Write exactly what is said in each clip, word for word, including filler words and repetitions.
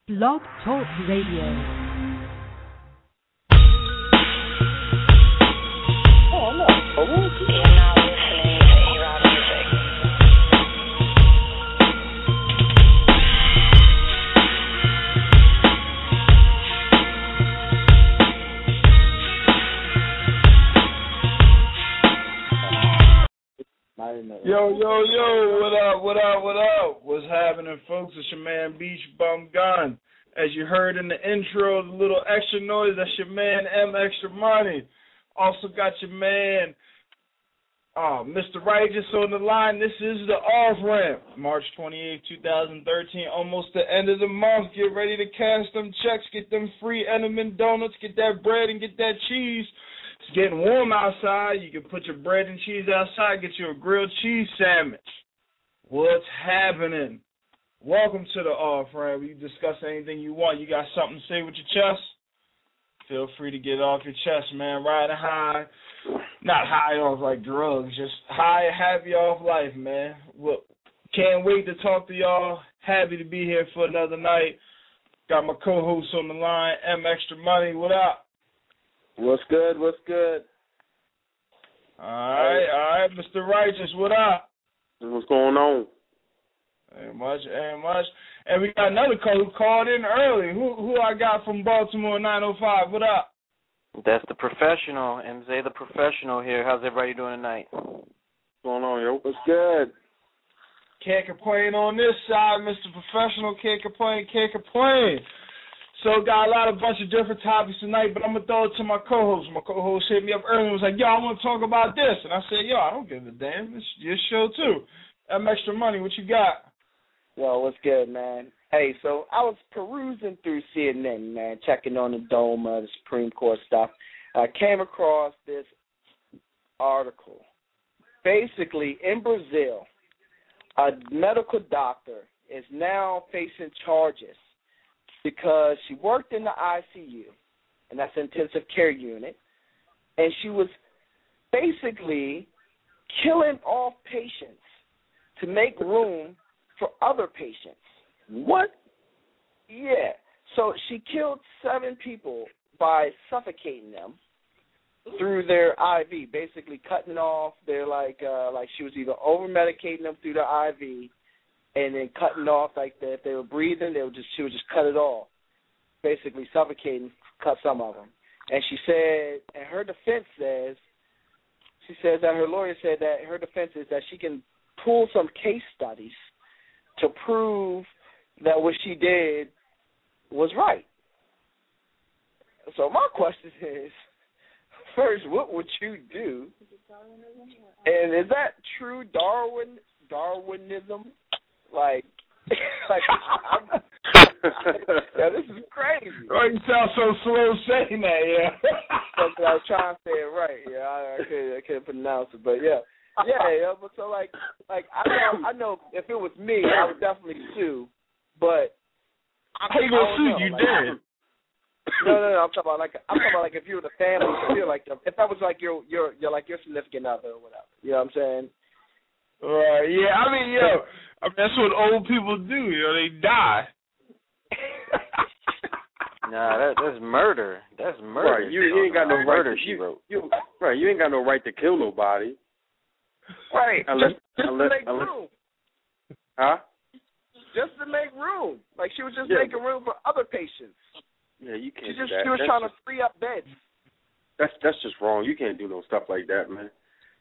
Blog Talk Radio. Oh, no. Oh, You're now listening to A-Rod Music. Yo, yo, yo, what up, what up, what up? What's happening, folks? It's your man, Beach Bum Gun. As you heard in the intro, the little extra noise, that's your man, M Extra Money. Also got your man, uh, Mister Righteous on the line. This is the off-ramp, March twenty-eighth, twenty thirteen, almost the end of the month. Get ready to cash them checks, get them free Entenmann donuts, get that bread and get that cheese. It's getting warm outside. You can put your bread and cheese outside, get you a grilled cheese sandwich. What's happening? Welcome to the off-ramp. You discuss anything you want. You got something to say with your chest? Feel free to get it off your chest, man. Riding high. Not high off like drugs, just high and happy off life, man. Look, can't wait to talk to y'all. Happy to be here for another night. Got my co-host on the line, M Extra Money. What up? What's good? What's good? All right, all right, Mister Righteous, what up? What's going on? Ain't much, ain't much. And we got another caller who called in early. Who who I got from Baltimore nine oh five? What up? That's the professional, M Z, the professional here. How's everybody doing tonight? What's going on, yo? What's good? Can't complain on this side, Mister Professional. Can't complain, can't complain. So got a lot of bunch of different topics tonight, but I'm going to throw it to my co-host. My co-host hit me up early and was like, yo, I want to talk about this. And I said, yo, I don't give a damn. It's your show, too. M Extra Money, what you got? Yo, what's good, man? Hey, so I was perusing through C N N, man, checking on the DOMA, the Supreme Court stuff. I came across this article. Basically, in Brazil, a medical doctor is now facing charges because she worked in the I C U, and that's intensive care unit, and she was basically killing off patients to make room for other patients. What? Yeah. So she killed seven people by suffocating them through their I V, basically cutting off their, like, uh, like she was either over-medicating them through the I V and then cutting off, like, the, if they were breathing, they would just she would just cut it off, basically suffocating, cut some of them. And she said, and her defense says, she says that her lawyer said that her defense is that she can pull some case studies to prove that what she did was right. So my question is, first, what would you do? And is that true Darwin Darwinism? Like, like I'm, yeah, this is crazy. Oh, you sound so slow saying that, yeah. But I was trying to say it right. Yeah, I, I couldn't, I couldn't pronounce it, but yeah. Yeah, yeah, but so like, like I know, I know if it was me, I would definitely sue. But how you gonna sue? You like, did. No, no, no. I'm talking about like I'm talking about like if you were the family, if you're like the, if that was like your your your like your significant other or whatever. You know what I'm saying? Right. Yeah. I mean, yo, I mean that's what old people do. You know, they die. Nah, that, that's murder. That's murder. Right. You, you ain't got no right. Murder. To, She you, wrote. You, right. You ain't got no right to kill nobody. Right. Unless, just, just unless, to make unless, room. Huh? Just to make room. Like she was just yeah. making room for other patients. Yeah, you can't. She just do that. she was that's trying just, to free up beds. That's that's just wrong. You can't do no stuff like that, man.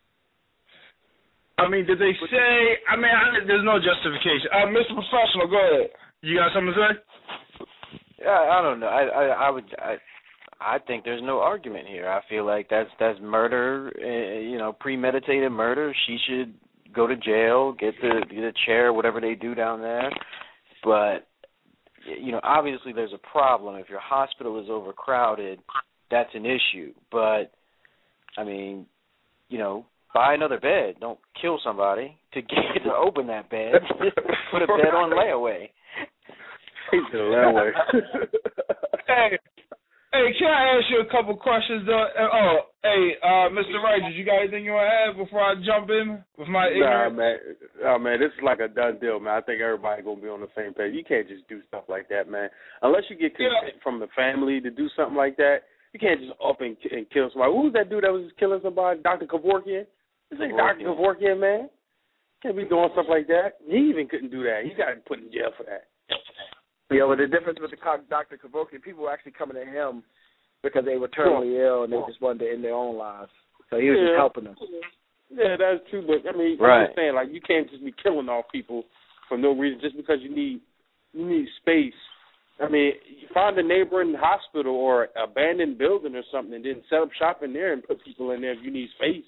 I mean, did they say? I mean, I, there's no justification. Uh, Mister Professional, go ahead. You got something to say? Yeah, I don't know. I, I, I would. I, I think there's no argument here. I feel like that's that's murder. Uh, you know, premeditated murder. She should go to jail, get the get a chair, whatever they do down there. But you know, obviously there's a problem. If your hospital is overcrowded, that's an issue. But I mean, you know, buy another bed. Don't kill somebody to get to open that bed. Put a bed on layaway. He's gonna layaway. Hey, hey, can I ask you a couple questions though? Oh, Hey, uh, Mister Righteous, you got anything you want to add before I jump in with my Nah, ignorance? man. Oh, man, this is like a done deal, man. I think everybody going to be on the same page. You can't just do stuff like that, man. Unless you get consent Yeah. from the family to do something like that, you can't just up and, and kill somebody. Who was that dude that was just killing somebody? Doctor Kevorkian? This ain't Doctor Kevorkian, man. Can't be doing stuff like that. He even couldn't do that. He got put in jail for that. Yeah, but the difference with the Doctor Kevorkian, people were actually coming to him because they were terminally ill and they just wanted to end their own lives. So he was Yeah. just helping them. Yeah, that's true. But I mean, Right. I'm just saying, like, you can't just be killing off people for no reason just because you need you need space. I mean, you find a neighboring hospital or abandoned building or something, and then set up shop in there and put people in there if you need space.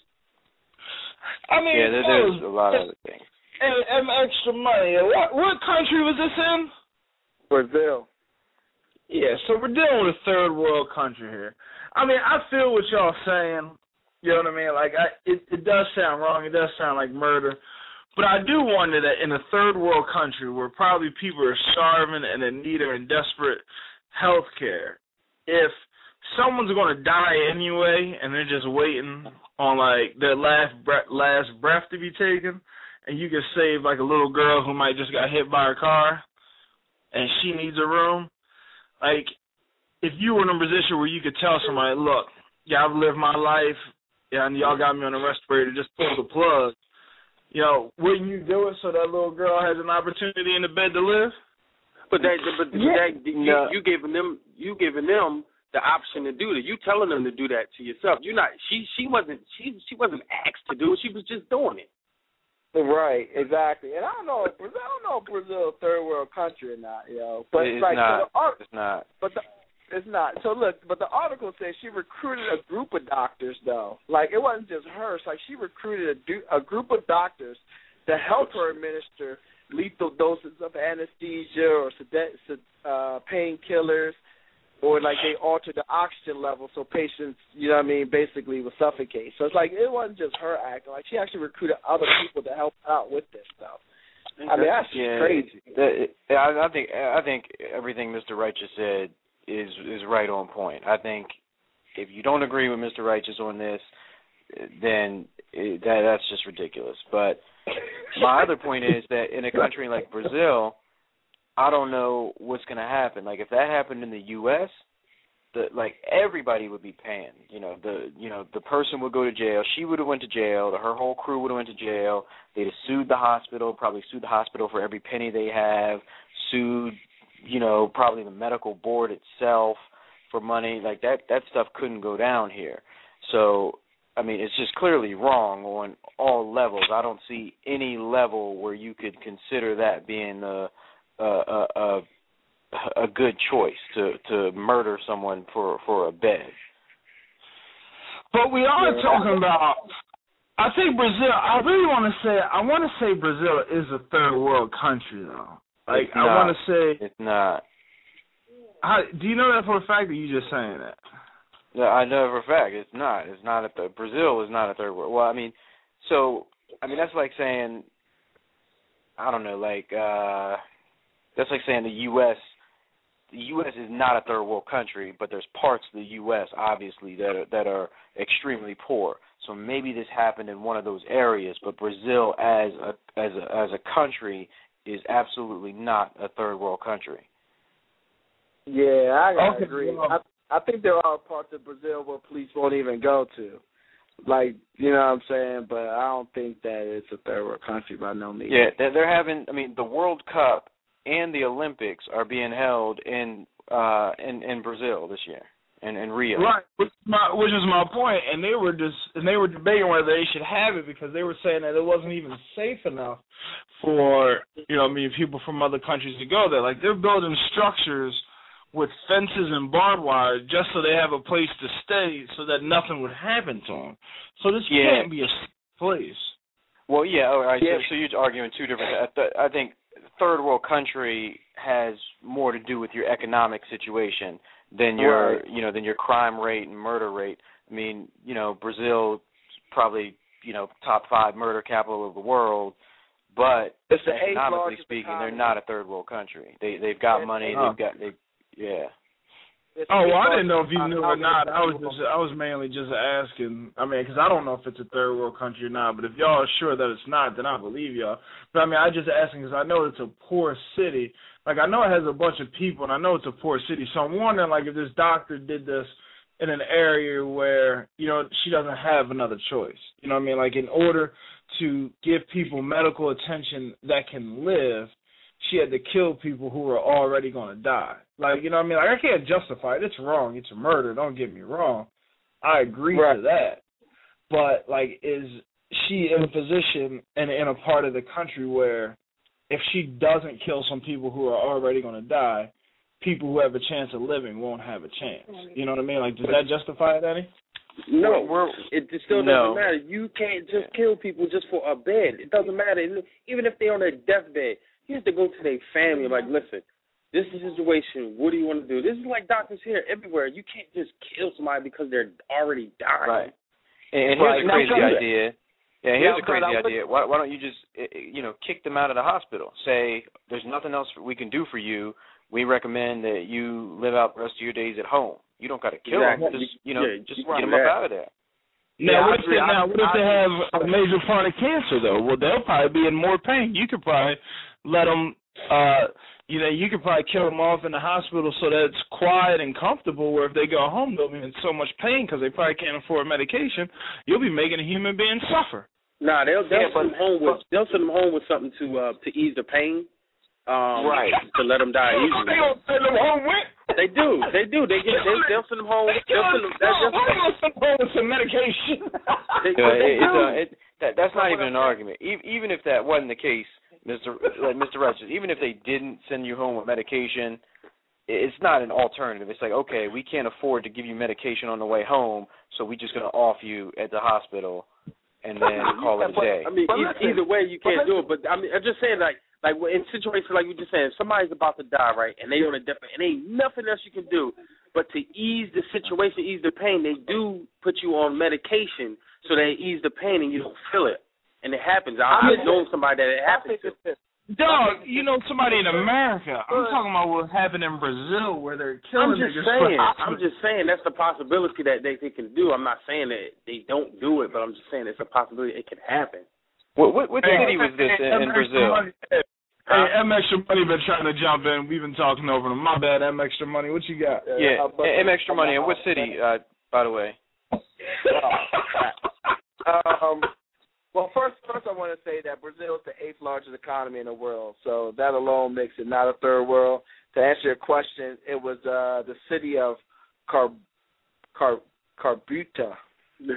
I mean, Yeah, there, there's a lot of other things. And, and extra money. What what country was this in? Brazil. Yeah, so we're dealing with a third world country here. I mean, I feel what y'all saying. You know what I mean? Like, I, it, it does sound wrong. It does sound like murder. But I do wonder that in a third world country where probably people are starving and in need or in desperate health care, if someone's going to die anyway and they're just waiting on, like, their last breath, last breath to be taken, and you can save, like, a little girl who might just got hit by her car and she needs a room, like, if you were in a position where you could tell somebody, look, yeah, I've lived my life, yeah, and y'all got me on a respirator, just pull the plug, you know, wouldn't you do it so that little girl has an opportunity in the bed to live? But that, but Yeah. that, you, No. you giving them, you giving them the option to do that. You telling them to do that to yourself. You're not. She, she wasn't. She, she wasn't asked to do it. She was just doing it. Right, exactly. And I don't know if Brazil, I don't know if Brazil is a third world country or not, you know. But It's like, not. So the art, It's not. but the, it's not. So look, but the article says she recruited a group of doctors, though. Like, it wasn't just her. It's like she recruited a, du- a group of doctors to help her administer lethal doses of anesthesia or sed- sed- uh, painkillers, or like they altered the oxygen level so patients, you know what I mean, basically would suffocate. So it's like it wasn't just her acting. Like, she actually recruited other people to help out with this stuff. I mean, that's Yeah, crazy. that- I, I think I think everything Mister Righteous said is is right on point. I think if you don't agree with Mister Righteous on this, then it, that that's just ridiculous. But my other point is that in a country like Brazil, I don't know what's going to happen. Like, if that happened in the U S, the like everybody would be paying. You know, the you know the person would go to jail. She would have went to jail. Her whole crew would have went to jail. They'd have sued the hospital. Probably sued the hospital for every penny they have. Sued, you know, probably the medical board itself for money. Like that that stuff couldn't go down here. So, I mean, it's just clearly wrong on all levels. I don't see any level where you could consider that being a a a, a, a good choice to, to murder someone for, for a bed. But we are Yeah. talking about, I think Brazil, I really want to say, I want to say Brazil is a third world country, though. Like, It's I not. want to say, It's not. how, do you know that for a fact, or are you just saying that? No, I know for a fact it's not. It's not a th- Brazil is not a third world. Well, I mean, so I mean that's like saying, I don't know, like uh, that's like saying the U S The U S is not a third world country, but there's parts of the U S obviously that are, that are extremely poor. So maybe this happened in one of those areas, but Brazil as a as a as a country is absolutely not a third world country. Yeah, I gotta Okay, agree. well- I, I think there are parts of Brazil where police won't even go to. Like, you know what I'm saying? But I don't think that it's a third world country by no means. Yeah, they're, they're having. I mean, the World Cup and the Olympics are being held in uh, in in Brazil this year, in, in Rio. Right, which is my, which is my point, and they were just and they were debating whether they should have it because they were saying that it wasn't even safe enough for, you know, I mean, people from other countries to go there. Like, they're building structures with fences and barbed wire just so they have a place to stay, so that nothing would happen to them. So this Yeah. can't be a safe place. Well, yeah. All right. Yeah. So, so you're arguing two different. I, th- I think third world country has more to do with your economic situation than your, Right. you know, than your crime rate and murder rate. I mean, you know, Brazil probably, you know, top five murder capital of the world, but It's the eighth economically largest speaking, economy. they're not a third world country. They they've got It's- money. Oh. They've got they yeah. It's Oh, well, I because didn't know if you I- knew I or was not. I was gonna- just, I was mainly just asking. I mean, because I don't know if it's a third world country or not. But if y'all are sure that it's not, then I believe y'all. But I mean, I just asking because I know it's a poor city. Like I know it has a bunch of people, and I know it's a poor city. So I'm wondering, like, if this doctor did this in an area where, you know, she doesn't have another choice. You know what I mean? Like, in order to give people medical attention that can live, she had to kill people who were already going to die. Like, you know what I mean? Like, I can't justify it. It's wrong. It's a murder. Don't get me wrong. I agree Right. to that. But, like, is she in a position and in a part of the country where if she doesn't kill some people who are already going to die, people who have a chance of living won't have a chance? You know what I mean? Like, does that justify it, Eddie? No, We're, it just still no. doesn't matter. You can't just kill people just for a bed. It doesn't matter. Even if they're on their deathbed, you have to go to their family like, listen, this is the situation. What do you want to do? This is like doctors here everywhere. You can't just kill somebody because they're already dying. Right. And, and here's Right. a Now, crazy tell me- idea. Yeah, here's Now, a crazy but I would- idea. Why, why don't you just, eh, eh, you know, kick them out of the hospital? Say, there's nothing else we can do for you. We recommend that you live out the rest of your days at home. You don't got to kill Exactly. them. Just, you know, Yeah, just you get can them do up that. out of there. Now, Yeah, what I if they, agree. I- now, what if I- they have a major part of cancer, though? Well, they'll probably be in more pain. You could probably let them, uh, you know, you could probably kill them off in the hospital so that it's quiet and comfortable, where if they go home, they'll be in so much pain because they probably can't afford medication. You'll be making a human being suffer. Nah, they'll they'll Yeah, send them but- home with they'll send them home with something to uh to ease the pain. Um, Right. To let them die They easily. don't send them home with. They do. They do. They get. They, they'll send them home. They They'll kill send them. them. That's No, just, why don't they send them home with some medication? they, Yeah, they it, do. it's, uh, it, that, that's not even an argument. Even, even if that wasn't the case, Mister Like Mister Righteous, even if they didn't send you home with medication, it's not an alternative. It's like, okay, we can't afford to give you medication on the way home, so we're just going to off you at the hospital and then call it a day. I mean, But e- listen, either way, you can't but do it. But I mean, I'm just saying, like, like in situations like you just saying, somebody's about to die, right, and they on a deathbed, and ain't nothing else you can do. But to ease the situation, ease the pain, they do put you on medication so they ease the pain and you don't feel it. And it happens. I, I've known somebody that it happens to. Dog, you know somebody in America. I'm talking about what happened in Brazil where they're killing I'm just niggas. saying. for- I'm just saying that's the possibility that they, they can do. I'm not saying that they don't do it, but I'm just saying it's a possibility it can happen. What, what, what Hey, city was this hey, in, in M Extra Brazil? Money, hey, hey, M Extra Money been trying to jump in. We've been talking over them. My bad, M Extra Money. What you got? Yeah, Uh, but- M Extra Money. And what city, uh, by the way? um, well, first, first I want to say that Brazil is the eighth largest economy in the world, so that alone makes it not a third world. To answer your question, it was uh, the city of Car, Car, Carbuta. Yeah,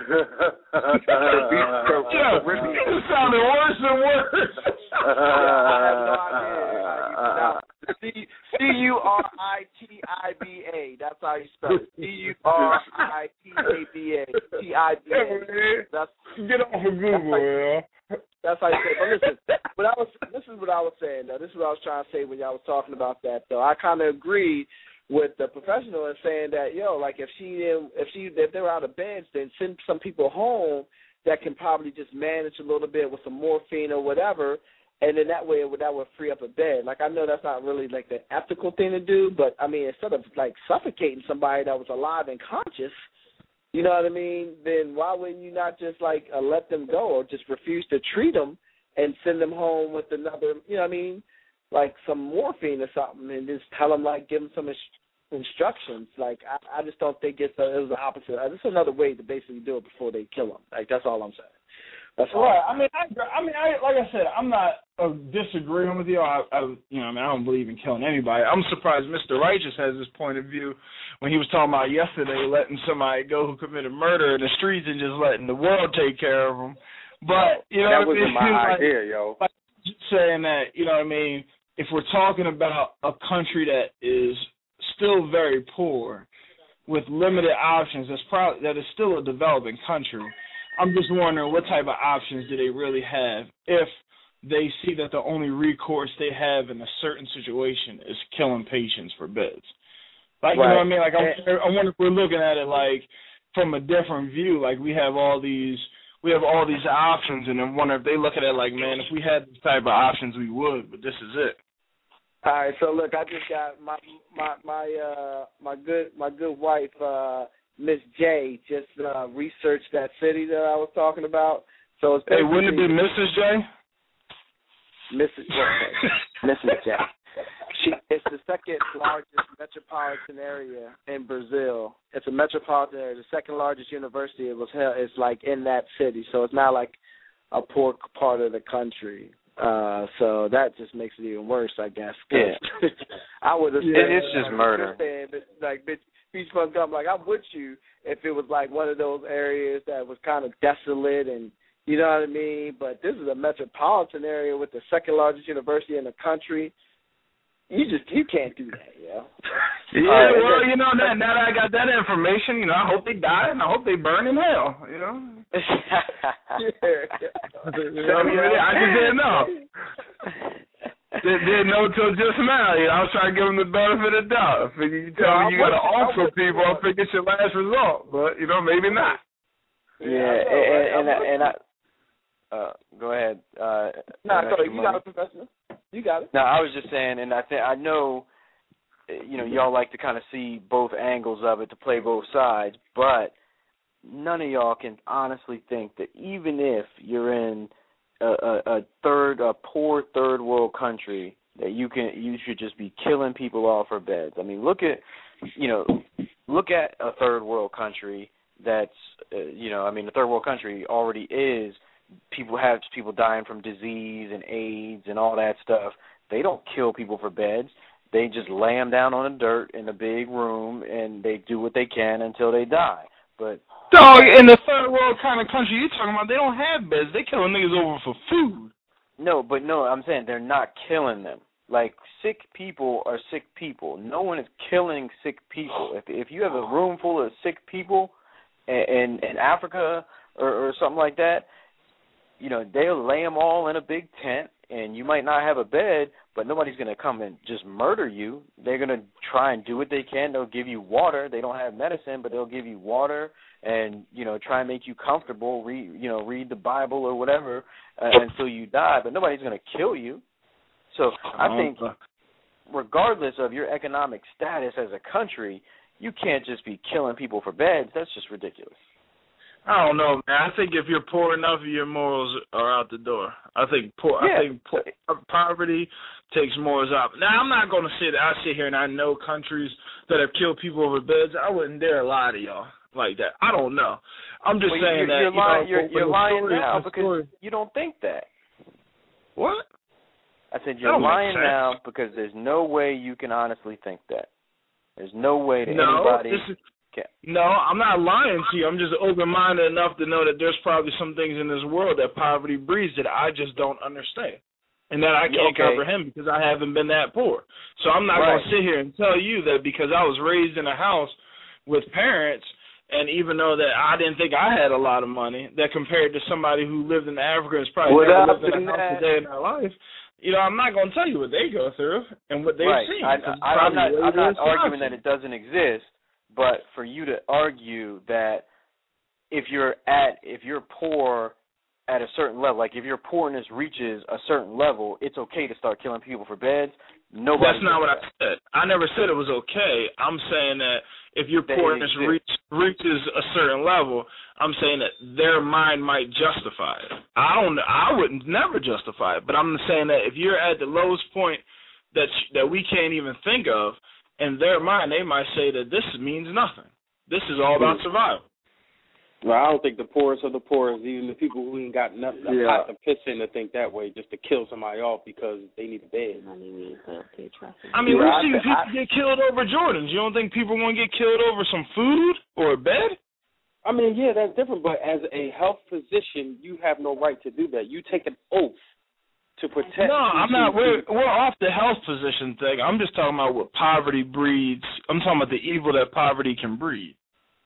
it sounded worse and worse. Yeah, I have no idea. C U R I T I B A. That's how you spell it. C U R I T A B A. T I B A. That's Get off of Google, yeah. That's how you say it. But listen, but I was, this is what I was saying, though. This is what I was trying to say when y'all was talking about that, though. I kind of agree with the professional in saying that, yo, like if she didn't, if she, if they were out of beds, then send some people home that can probably just manage a little bit with some morphine or whatever, and then that way it would, that would free up a bed. Like, I know that's not really like the ethical thing to do, but I mean, instead of like suffocating somebody that was alive and conscious, you know what I mean, then why wouldn't you not just like uh, let them go or just refuse to treat them and send them home with another, you know what I mean, like some morphine or something, and just tell them, like, give them some ins- instructions. Like, I, I just don't think it's a, it was the opposite. Uh, This is another way to basically do it before they kill them. Like, that's all I'm saying. That's all. Right. I mean, I, I mean, I, like I said, I'm not uh, disagreeing with you. I, I, you know, I mean, I don't believe in killing anybody. I'm surprised Mister Righteous has this point of view when he was talking about yesterday letting somebody go who committed murder in the streets and just letting the world take care of them. But you know, that what I wasn't mean? my Like, idea, yo. like just saying that, you know what I mean? If we're talking about a country that is still very poor with limited options, that's probably that is still a developing country. I'm just wondering what type of options do they really have if they see that the only recourse they have in a certain situation is killing patients for beds. Like, Right. you know what I mean? Like, I wonder, I wonder if we're looking at it like from a different view. Like, we have all these, we have all these options, and then wonder if they look at it like, man, if we had this type of options, we would. But this is it. All right, so look, I just got my my my uh my good my good wife uh Miss J just uh researched that city that I was talking about. So it's Hey, wouldn't it be Missus J? Missus Missus J. She it's the second largest metropolitan area in Brazil. It's a metropolitan area. The second largest university it was held is like in that city. So it's not like a poor part of the country. Uh, so that just makes it even worse, I guess. Yeah. I would have yeah, said it's just murder. Saying, like bitch, Beach Bum Gum. Like I'm with you if it was like one of those areas that was kind of desolate and you know what I mean. But this is a metropolitan area with the second largest university in the country. You just you can't do that, yo. Yeah, uh, well, you know, now, now that I got that information, you know, I hope they die and I hope they burn in hell, you know. yeah. You know, I mean, I just didn't know. Didn't, didn't know till just now. You know, I was trying to give them the benefit of the doubt. I figure you tell yeah, me you got to offer people, I figure it's your last result, but you know, maybe not. Yeah, yeah and, and, and, I, and I, uh, go ahead. Uh, no, nah, you got it, Professor. You got it. No, I was just saying, and I think I know, you know, y'all like to kind of see both angles of it to play both sides, but none of y'all can honestly think that even if you're in a, a, a third, a poor third world country, that you can, you should just be killing people off for beds. I mean, look at, you know, look at a third world country that's, uh, you know, I mean, the third world country already is. People have people dying from disease and AIDS and all that stuff. They don't kill people for beds. They just lay them down on the dirt in a big room, and they do what they can until they die. But dog, in the third world kind of country you're talking about, they don't have beds. They killing niggas over for food. No, but no, I'm saying they're not killing them. Like, sick people are sick people. No one is killing sick people. If if you have a room full of sick people in, in, in Africa or, or something like that, you know, they'll lay them all in a big tent, and you might not have a bed, but nobody's going to come and just murder you. They're going to try and do what they can. They'll give you water. They don't have medicine, but they'll give you water and, you know, try and make you comfortable, read, you know, read the Bible or whatever uh, until you die, but nobody's going to kill you. So I think regardless of your economic status as a country, you can't just be killing people for beds. That's just ridiculous. I don't know, man. I think if you're poor enough, your morals are out the door. I think poor. Yeah. I think poor, poverty takes morals out. Now, I'm not going to sit. I sit here and I know countries that have killed people over beds. I wouldn't dare lie to y'all like that. I don't know. I'm just well, saying you're, that you're you lying. know, You're, you're lying story, now because story. you don't think that. What? I said you're lying now because there's no way you can honestly think that. There's no way that no, anybody. This is, can. No, I'm not lying to you. I'm just open-minded enough to know that there's probably some things in this world that poverty breeds that I just don't understand and that I can't okay. comprehend because I haven't been that poor. So I'm not right. going to sit here and tell you that because I was raised in a house with parents, and even though that I didn't think I had a lot of money, that compared to somebody who lived in Africa has probably what never lived in a that? house a day in their life. You know, I'm not going to tell you what they go through and what they've right. seen. I, I, I'm not, I'm not arguing responsible. that it doesn't exist, but for you to argue that if you're at, if you're poor at a certain level, like if your poorness reaches a certain level, it's okay to start killing people for beds. Nobody. That's not what that. I said. I never said it was okay. I'm saying that if your that poorness reach, reaches a certain level, I'm saying that their mind might justify it. I don't. I wouldn't never justify it, but I'm saying that if you're at the lowest point that that we can't even think of, in their mind, they might say that this means nothing. This is all about survival. Well, I don't think the poorest of the poorest, even the people who ain't got nothing yeah. pot to piss in, to think that way, just to kill somebody off because they need a bed. I mean, yeah, we've seen people I, get killed over Jordans. You don't think people want to get killed over some food or a bed? I mean, yeah, that's different, but as a health physician, you have no right to do that. You take an oath to protect. No, I'm not. We're we're off the health physician thing. I'm just talking about what poverty breeds. I'm talking about the evil that poverty can breed.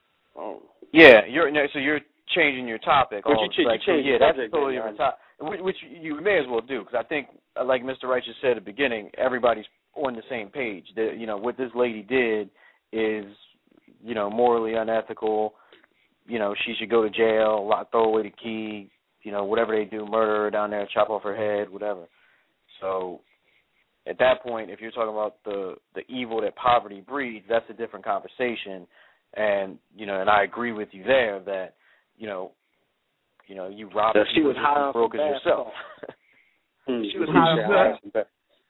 Oh. Yeah, you're so you're changing your topic. But all, you, ch- like, you change yeah, the that's subject, a totally then, different topic, which, which you may as well do because I think, like Mister Righteous said at the beginning, everybody's on the same page. The, you know, what this lady did is, you know, morally unethical. You know, she should go to jail, lock, throw away the key. You know, whatever they do, murder her down there, chop off her head, whatever. So, at that point, if you're talking about the the evil that poverty breeds, that's a different conversation. And you know, and I agree with you there that you know, you know, you rob So she people was just high as on broke some as bad yourself. She was high on some bad.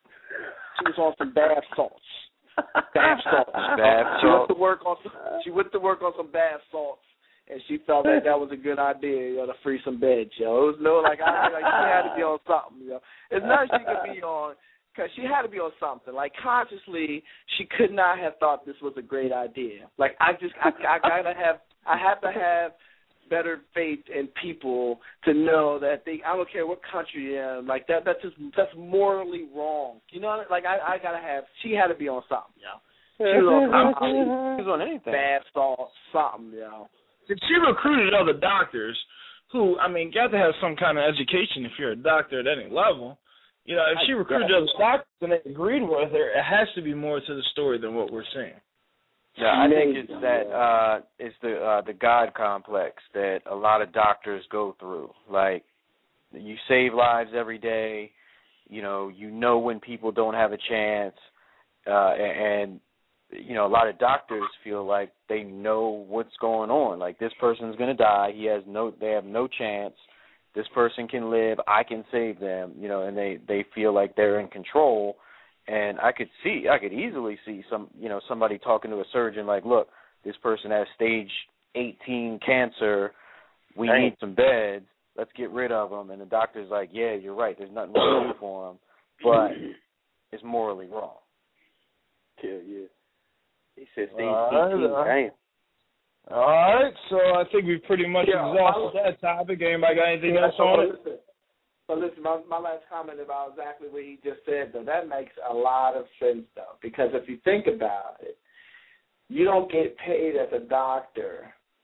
She was on some bath salts. Bath salts. Bath She went salts. to work on some. She went to work on some bath salts, and she felt that that was a good idea, you know, to free some beds, yo. It was no like I like she had to be on something, yo. It's not she could be on. Because she had to be on something. Like, consciously, she could not have thought this was a great idea. Like, I just, I, I gotta have, I have to have better faith in people to know that they, I don't care what country you're in, like, that, that's just, that's morally wrong. You know, like, I, I gotta have, she had to be on something, yo. She was on something. She was on anything. Bad salt, something, yo. She recruited other doctors who, I mean, got to have some kind of education if you're a doctor at any level. You know, if she recruited other doctors and they agreed with her, it has to be more to the story than what we're seeing. Yeah, I think it's that uh, it's the uh, the God complex that a lot of doctors go through. Like, you save lives every day. You know, you know when people don't have a chance, uh, and you know, a lot of doctors feel like they know what's going on. Like, this person's going to die. He has no. They have no chance. This person can live, I can save them, you know, and they, they feel like they're in control. And I could see, I could easily see some, you know, somebody talking to a surgeon like, look, this person has stage eighteen cancer. We Dang. need some beds. Let's get rid of them. And the doctor's like, yeah, you're right. There's nothing to do for them. But it's morally wrong. Yeah, yeah. He said stage All eighteen. right, Damn. All right, so I think we pretty much Yeah, exhausted that topic. Anybody got anything else so on it? listen, so listen, my, my last comment about exactly what he just said, though, that makes a lot of sense, though, because if you think about it, you don't get paid as a doctor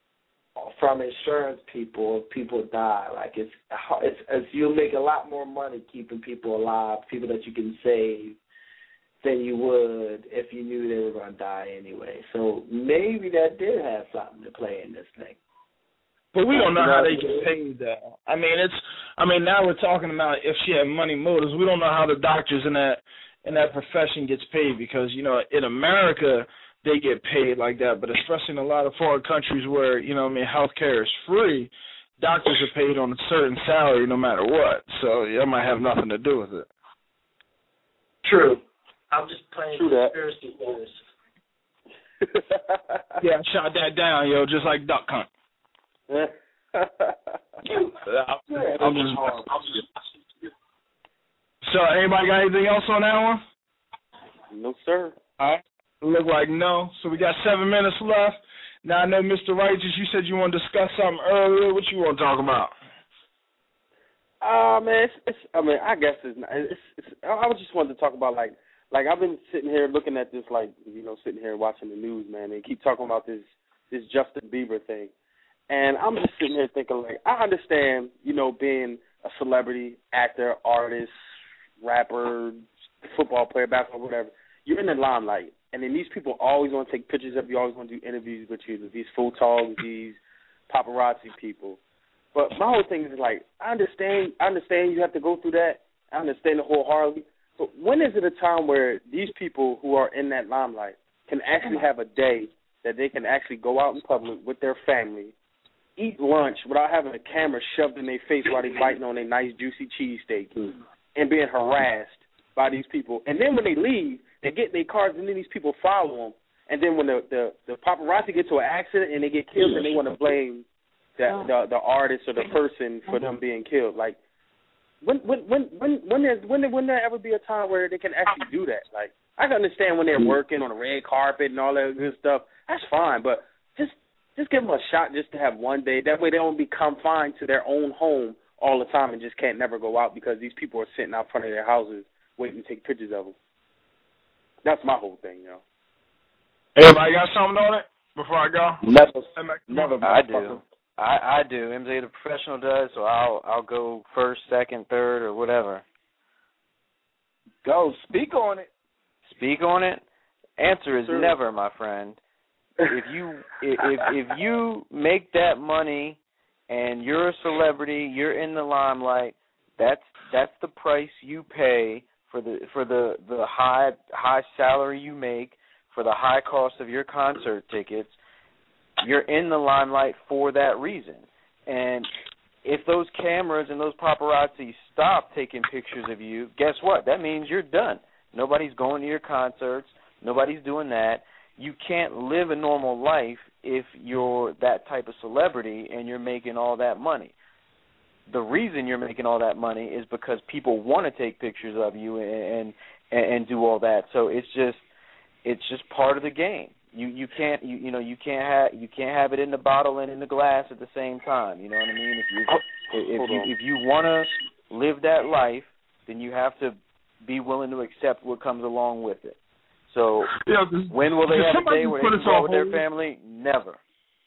from insurance people if people die. Like, it's, it's, it's you'll make a lot more money keeping people alive, people that you can save, than you would if you knew they were going to die anyway. So maybe that did have something to play in this thing. But we don't know how they get paid, though. I mean, it's. I mean, now we're talking about if she had money motives. We don't know how the doctors in that in that profession gets paid because you know in America they get paid like that, but especially in a lot of foreign countries where you know I mean healthcare is free, doctors are paid on a certain salary no matter what. So that might have nothing to do with it. True. I'm just playing True that. conspiracy theories. Yeah, I shot that down, yo, just like Duck Hunt. I'm just. So, anybody got anything else on that one? No, sir. All right. Look like no. So we got seven minutes left. Now I know, Mister Righteous, you said you want to discuss something earlier. What you want to talk about? Uh, man, it's, it's, I mean, I guess it's, not, it's, it's, I was just wanted to talk about, like, like I've been sitting here looking at this, like, you know, sitting here watching the news, man, and keep talking about this, this Justin Bieber thing. And I'm just sitting here thinking, like, I understand, you know, being a celebrity, actor, artist, rapper, football player, basketball, whatever. You're in the limelight. And then these people always want to take pictures of you, always want to do interviews with you, these photos, these paparazzi people. But my whole thing is, like, I understand I understand you have to go through that. I understand it wholeheartedly. But when is it a time where these people who are in that limelight can actually have a day that they can actually go out in public with their family, eat lunch without having a camera shoved in their face while they're biting on a nice, juicy cheesesteak and being harassed by these people? And then when they leave, they get their cars, and then these people follow them. And then when the, the, the paparazzi get to an accident and they get killed, and they want to blame the, the the artist or the person for them being killed. Like, when when when when when there's when when there ever be a time where they can actually do that? Like, I can understand when they're working on a red carpet and all that good stuff. That's fine, but just just give them a shot just to have one day. That way they don't be confined to their own home all the time and just can't never go out because these people are sitting out front of their houses waiting to take pictures of them. That's my whole thing, yo. Everybody got something on it before I go? Never, never. I do. I, I do. M J the professional does, so I'll I'll go first, second, third, or whatever. Go. Speak on it. Speak on it? Answer is Sure. never, my friend. If you if if you make that money and you're a celebrity, you're in the limelight, that's that's the price you pay for the for the, the high high salary you make, for the high cost of your concert tickets. You're in the limelight for that reason. And if those cameras and those paparazzi stop taking pictures of you, guess what? That means you're done. Nobody's going to your concerts. Nobody's doing that. You can't live a normal life if you're that type of celebrity and you're making all that money. The reason you're making all that money is because people want to take pictures of you and, and and do all that. So it's just it's just part of the game. You you can't you you know you can't have you can't have it in the bottle and in the glass at the same time. You know what I mean? If you if you if you want to live that life, then you have to be willing to accept what comes along with it. So yeah, when will they have a day where they can go with their family? Never.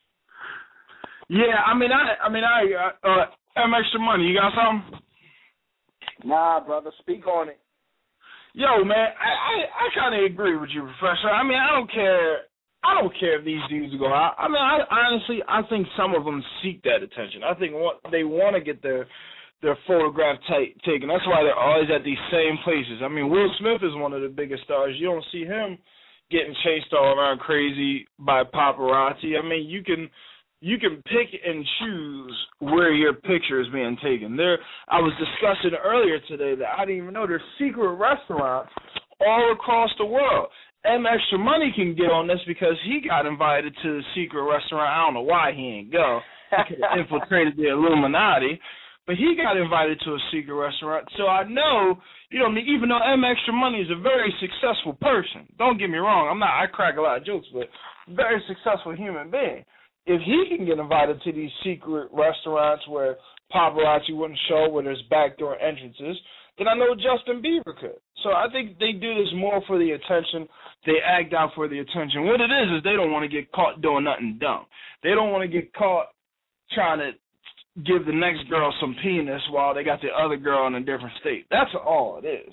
Yeah, I mean, I, I mean, I, uh, M Extra Money. You got something? Nah, brother, speak on it. Yo, man, I, I, I kind of agree with you, Professor. I mean, I don't care. I don't care if these dudes go out. I mean, I honestly, I think some of them seek that attention. I think what they want to get their their photograph t- taken. That's why they're always at these same places. I mean, Will Smith is one of the biggest stars. You don't see him getting chased all around crazy by paparazzi. I mean, you can you can pick and choose where your picture is being taken. There, I was discussing earlier today that I didn't even know there's secret restaurants all across the world. M Extra Money can get on this because he got invited to the secret restaurant. I don't know why he ain't go. He could have infiltrated the Illuminati. But he got invited to a secret restaurant. So I know, you know, even though M Extra Money is a very successful person, don't get me wrong, I'm not, I crack a lot of jokes, but very successful human being. If he can get invited to these secret restaurants where paparazzi wouldn't show, where there's backdoor entrances, then I know Justin Bieber could. So I think they do this more for the attention. They act out for the attention. What it is is they don't want to get caught doing nothing dumb. They don't want to get caught trying to give the next girl some penis while they got the other girl in a different state. That's all it is.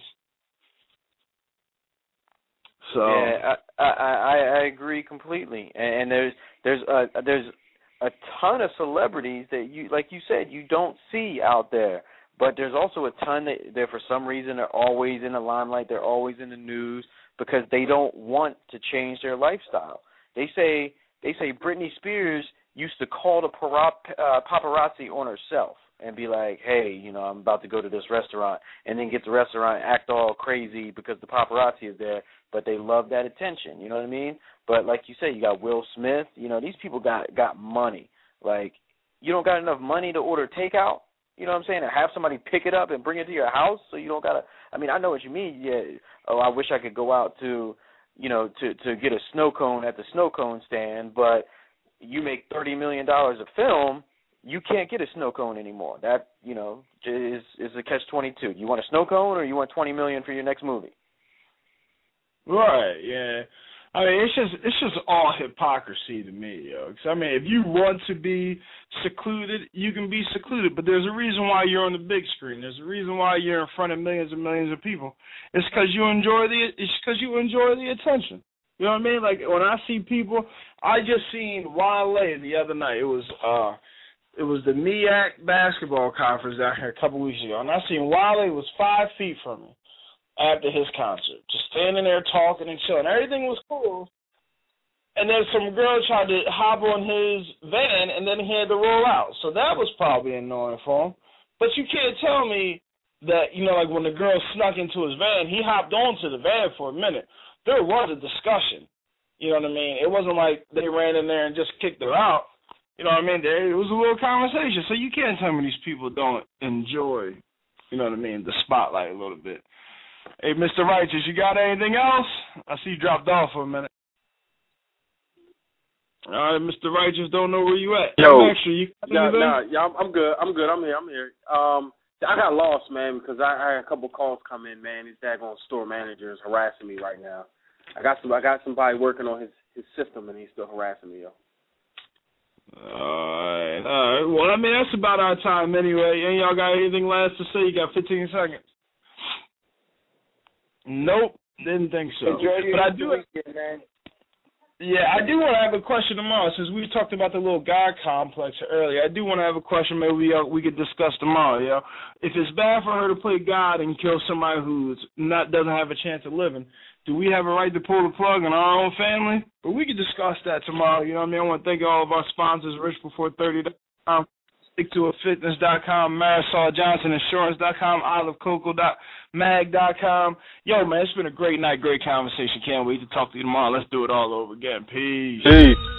So yeah, I I, I agree completely. And there's there's a there's a ton of celebrities that you like you said you don't see out there, but there's also a ton that they're for some reason are always in the limelight. They're always in the news because they don't want to change their lifestyle. They say they say Britney Spears used to call the uh, paparazzi on herself and be like, hey, you know, I'm about to go to this restaurant, and then get the restaurant and act all crazy because the paparazzi is there, but they love that attention, you know what I mean? But like you say, you got Will Smith, you know, these people got, got money. Like, you don't got enough money to order takeout, you know what I'm saying, and have somebody pick it up and bring it to your house so you don't got to, I mean, I know what you mean, yeah, oh, I wish I could go out to, you know, to, to get a snow cone at the snow cone stand, but you make thirty million dollars a film, you can't get a snow cone anymore. That, you know, is is a catch twenty-two. You want a snow cone or you want twenty million dollars for your next movie? Right, yeah. I mean, it's just it's just all hypocrisy to me, yo. 'Cause, I mean, if you want to be secluded, you can be secluded. But there's a reason why you're on the big screen. There's a reason why you're in front of millions and millions of people. It's because you enjoy the it's because you enjoy the attention. You know what I mean? Like when I see people, I just seen Wale the other night. It was uh, it was the M E A C basketball conference down here a couple weeks ago, and I seen Wale was five feet from me after his concert, just standing there talking and chilling. Everything was cool, and then some girl tried to hop on his van, and then he had to roll out. So that was probably annoying for him. But you can't tell me that, you know, like when the girl snuck into his van, he hopped onto the van for a minute. There was a discussion, you know what I mean? It wasn't like they ran in there and just kicked her out, you know what I mean? There, it was a little conversation, so you can't tell me these people don't enjoy, you know what I mean, the spotlight a little bit. Hey, Mister Righteous, you got anything else? I see you dropped off for a minute. All right, Mister Righteous, don't know where you at. Yo, Actually, you got nah, anything? nah, yeah, I'm, I'm good. I'm good. I'm here. I'm here. Um, I got lost, man, because I, I had a couple calls come in, man. These daggone store managers harassing me right now. I got some. I got somebody working on his, his system, and he's still harassing me, yo. All right, all right. Well, I mean, that's about our time anyway. Ain't y'all got anything last to say? You got fifteen seconds. Nope, didn't think so. Enjoy your but I do. weekend, man. Yeah, I do want to have a question tomorrow. Since we talked about the little God complex earlier, I do want to have a question. Maybe we uh, we could discuss tomorrow. Yo, if it's bad for her to play God and kill somebody who's not doesn't have a chance of living, do we have a right to pull the plug on our own family? But we could discuss that tomorrow. You know what I mean? I want to thank all of our sponsors: Rich Before Thirty dot com, Stick to It Fitness dot com, Marisol Johnson Insurance dot com, Olive Coco dot mag dot com. Yo, man, it's been a great night, great conversation. Can't wait to talk to you tomorrow. Let's do it all over again. Peace. Peace.